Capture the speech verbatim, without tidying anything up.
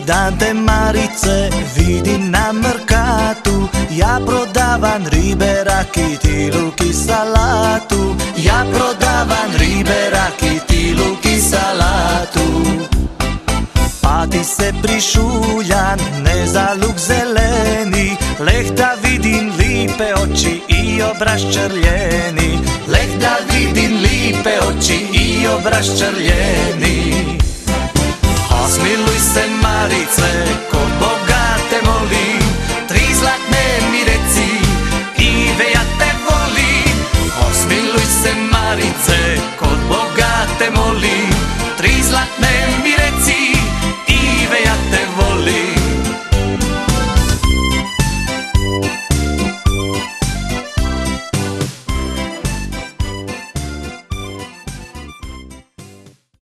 dan te Marice vidim na mrkatu. Ja prodavam ribe, raki, ti luk i salatu. Ja prodavam ribe, raki, ti luk i salatu. Pa ti se prišuljan, ne za luk zeleni. Leh da vidim lipe oči i obraz črljeni. Leh da vidim lipe oči i obraz črljeni. A smiluj se Marice, ko